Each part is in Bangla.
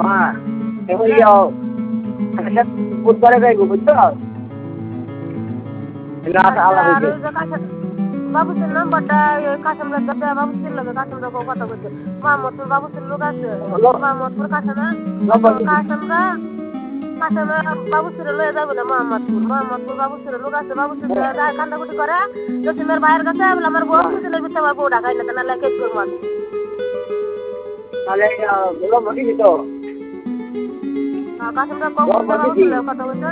হ্যাঁ এখন বুধবারে যাইব বুঝছো বাবুসের নাম্বারটা কাশিমরা বাবুসের লগে কাশিমরা কথা বলছে মোহাম্মদপুর বাবুসের লোক আছে মোহাম্মদপুর কাশিমরা কাশিমরা বাবুসের লয়ে যাবে না মোহাম্মদপুর বাবুসের লোক আছে বাবুসের কান্দাকুটি করে জসিমের ভাইয়ের কাছে আমার বউ খুঁজে লেগে আমার বউ ঢাকাই না তাহলে কেস করবো আমি তাহলে বলি তো কাশিমরা বাবুসের কথা বলছে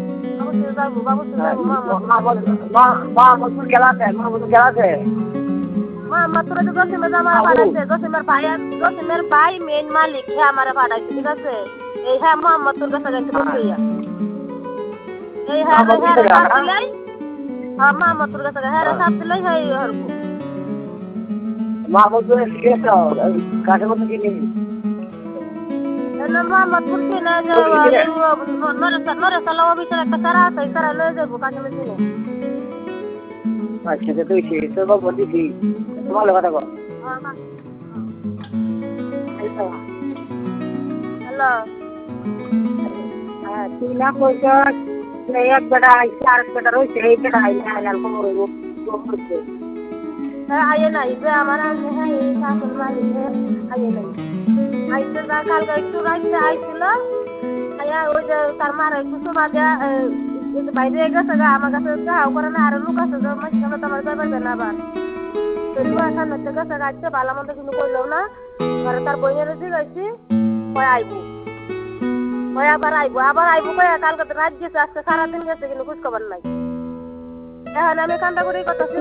মাহমুদপুর খেলা আছে মোহাম্মদপুরে তো জসিমের আমার পাঠাইছে জসিমের ভাই মেন মালিক হ্যাঁ আমার পাঠাইছে ঠিক আছে এই হ্যাঁ মোহাম্মদপুর কাছে গেছে বলতে এই হ্যাঁ মোহাম্মদপুর কাছে হ্যাঁ সাপ দিলাই হ্যাঁ মাহমুদপুর কাছে মতো কিনে মোহাম্মদপুর কিনে নরেশালা অফিসের একটা সারা আছে সারা লয়ে যাবো কাশিমের কিনে আচ্ছা তুই তোর বাবু দিছি তোমার কথা কর হ্যালো হ্যাঁ তুই না কইছ এক বেটা আইসে আর এক বেটা রয়েছে এই বেটা আইলে খবর হইব আইয়ে নাই যে আমার হ্যাঁ এই শাসন মালিক আইয়ে নাই আইসে যা কালকে একটু রাইতে আইছিল আয়া ওই যে তার মারা একটু সোমা দেয়া বাইরে গেছে গা আমার কাছে যাও করে না আর লোক আছে যে মাসি সামনে তোমার যাবার না আবার তো লোক সামনে থেকে গেছে গাইতে ভালো মতো কিন্তু কইলো না আর তার বইয়ের জিগাইছি কয় আইবো কয় আবার আইবো কয় কালকে রাত গেছে আজকে সারাদিন গেছে কিন্তু খোঁজ খবর নাই এখন আমি কান্দাকুড়ি করতেছি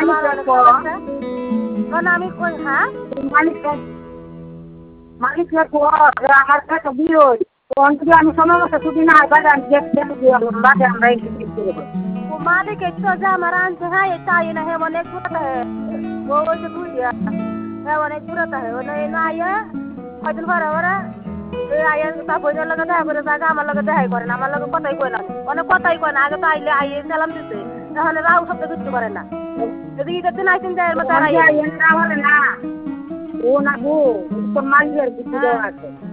আমি কই হ্যাঁ মালিক আমার কাছে বিয়ে আমি সময় মতো ছুটি না বাজে আমি বাজে আমরা মালিক একটু যা আমার আনছে হ্যাঁ এটা আই না হ্যাঁ অনেক দূরতা হ্যাঁ ওই যে তুই হ্যাঁ অনেক দূরতা হ্যাঁ ওই না আইয়া কয়দিন পরে ওরা এই আইয়া তা বইনের লগে দেখা করে জায়গা আমার লগে দেখাই করে না আমার লগে কথাই কয় না অনেক কথাই কয় না আগে তো আইলে আইয়ে সালাম দিতে এখন রাও শব্দ কিছু করে না এদিকে দিন আইসিন যায় মতো না ও না গো তোর মালিকের বুদ্ধি দেওয়া আছে